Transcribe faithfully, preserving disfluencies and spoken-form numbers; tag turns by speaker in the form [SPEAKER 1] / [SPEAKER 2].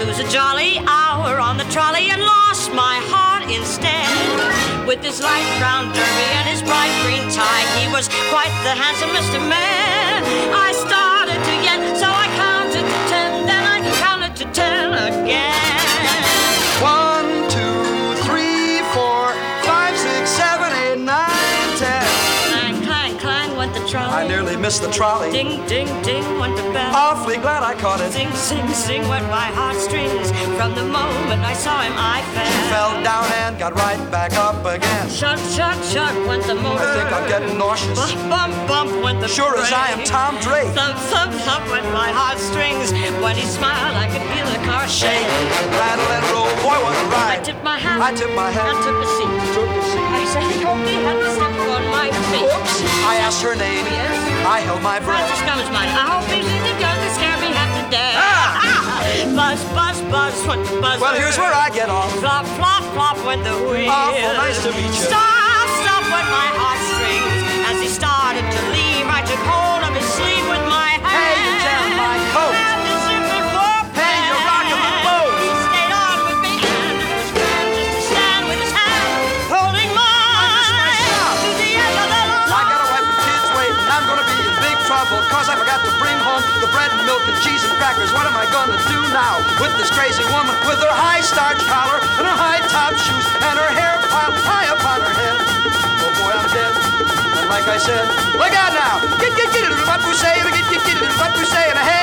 [SPEAKER 1] lose a jolly hour on the trolley and lost my heart instead. With his light brown derby and his bright green tie, he was quite the handsomest of men. I started to yell, so I counted to ten, then I counted to ten again.
[SPEAKER 2] One, two, three, four, five, six, seven, eight, nine, ten.
[SPEAKER 1] Clang, clang, clang went the trolley.
[SPEAKER 2] I nearly missed the trolley.
[SPEAKER 1] Ding, ding, ding went the bell.
[SPEAKER 2] Awfully glad I caught it.
[SPEAKER 1] Sing, sing, sing went my heartstrings. From the moment I saw him, I fell.
[SPEAKER 2] She fell down and got right back up again.
[SPEAKER 1] Chug, chug, chug went the motor.
[SPEAKER 2] I think I'm getting nauseous.
[SPEAKER 1] Bump, bump, bump went the
[SPEAKER 2] Sure as I am Tom Drake.
[SPEAKER 1] Thump, thump, thump went my heartstrings. When he smiled, I could feel the car shake.
[SPEAKER 2] Rattle and roll, boy, what a ride.
[SPEAKER 1] I tipped my hat.
[SPEAKER 2] I tipped my hat.
[SPEAKER 1] And took a seat.
[SPEAKER 2] Took a seat.
[SPEAKER 1] I said, I hope he hadn't stepped on my feet.
[SPEAKER 2] Oops. I asked her name.
[SPEAKER 1] Yes.
[SPEAKER 2] I held my breath.
[SPEAKER 1] Francis comes mine. I hope he didn't go to scare me half to death.
[SPEAKER 2] Ah!
[SPEAKER 1] Ah! Buzz, buzz, buzz went the buzzer.
[SPEAKER 2] Well, here's where I get off.
[SPEAKER 1] Flop, flop, flop went the wheel.
[SPEAKER 2] Awful nice to meet you.
[SPEAKER 1] Stop, stop went my heartstrings. As he started to leave, I took hold of his sleeve with my hand.
[SPEAKER 2] Hey, you jammed my coat.
[SPEAKER 1] And this simple four
[SPEAKER 2] Hey, you're rocking my boat.
[SPEAKER 1] He stayed on with me, and it was grand just to stand with his hand holding mine to the end of the line.
[SPEAKER 2] I got a wife and kids waiting. I'm gonna be in big trouble, cause I forgot to bring home the bread and milk and cheese and crackers. What am I gonna do now with this crazy woman with her high starch collar and her high top shoes and her hair piled high upon her head? Oh boy, I'm dead. And like I said, look out now. Get, get, get it, what you say, get, get, get it, what you say, and a head.